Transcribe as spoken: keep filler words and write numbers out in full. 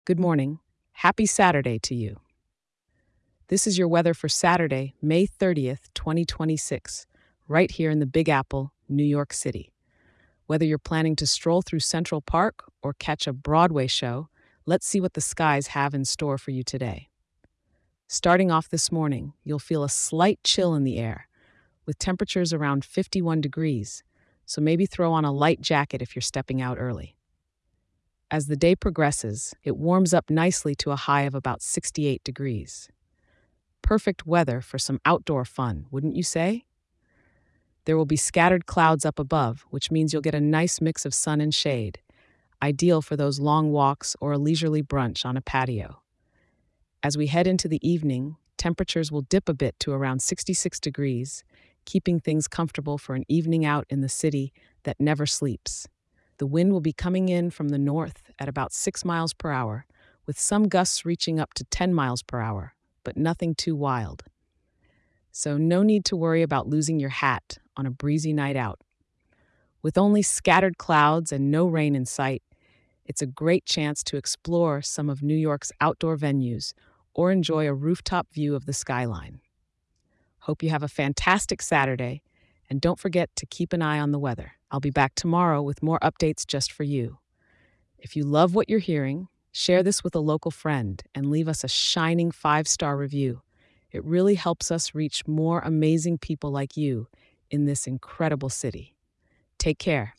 Good morning. Happy Saturday to you. This is your weather for Saturday, May thirtieth, twenty twenty-six, right here in the Big Apple, New York City. Whether you're planning to stroll through Central Park or catch a Broadway show, let's see what the skies have in store for you today. Starting off this morning, you'll feel a slight chill in the air, with temperatures around fifty-one degrees, so maybe throw on a light jacket if you're stepping out early. As the day progresses, it warms up nicely to a high of about sixty-eight degrees. Perfect weather for some outdoor fun, wouldn't you say? There will be scattered clouds up above, which means you'll get a nice mix of sun and shade, ideal for those long walks or a leisurely brunch on a patio. As we head into the evening, temperatures will dip a bit to around sixty-six degrees, keeping things comfortable for an evening out in the city that never sleeps. The wind will be coming in from the north at about six miles per hour, with some gusts reaching up to ten miles per hour, but nothing too wild. So no need to worry about losing your hat on a breezy night out. With only scattered clouds and no rain in sight, it's a great chance to explore some of New York's outdoor venues or enjoy a rooftop view of the skyline. Hope you have a fantastic Saturday, and don't forget to keep an eye on the weather. I'll be back tomorrow with more updates just for you. If you love what you're hearing, share this with a local friend and leave us a shining five-star review. It really helps us reach more amazing people like you in this incredible city. Take care.